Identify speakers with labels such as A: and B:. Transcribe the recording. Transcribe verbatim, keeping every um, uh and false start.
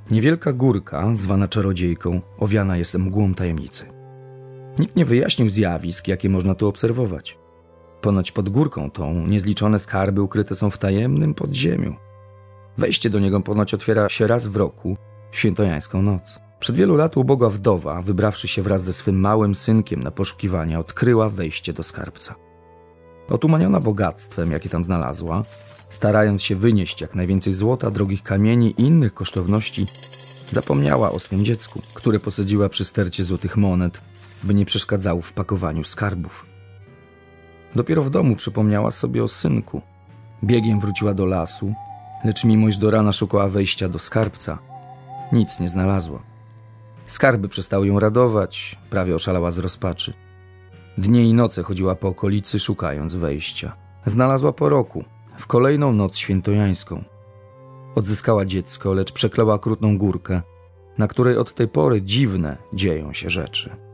A: Niewielka górka, zwana Czarodziejką, owiana jest mgłą tajemnicy. Nikt nie wyjaśnił zjawisk, jakie można tu obserwować. Ponoć pod górką tą niezliczone skarby ukryte są w tajemnym podziemiu. Wejście do niego ponoć otwiera się raz w roku, w świętojańską noc. Przed wielu lat ubogła wdowa, wybrawszy się wraz ze swym małym synkiem na poszukiwania, odkryła wejście do skarbca. Otumaniona bogactwem, jakie tam znalazła, starając się wynieść jak najwięcej złota, drogich kamieni i innych kosztowności, zapomniała o swym dziecku, które posadziła przy stercie złotych monet, by nie przeszkadzało w pakowaniu skarbów. Dopiero w domu przypomniała sobie o synku. Biegiem wróciła do lasu, lecz mimo iż do rana szukała wejścia do skarbca, nic nie znalazła. Skarby przestały ją radować, prawie oszalała z rozpaczy. Dnie i noce chodziła po okolicy, szukając wejścia. Znalazła po roku, w kolejną noc świętojańską. Odzyskała dziecko, lecz przeklęła okrutną górkę, na której od tej pory dziwne dzieją się rzeczy.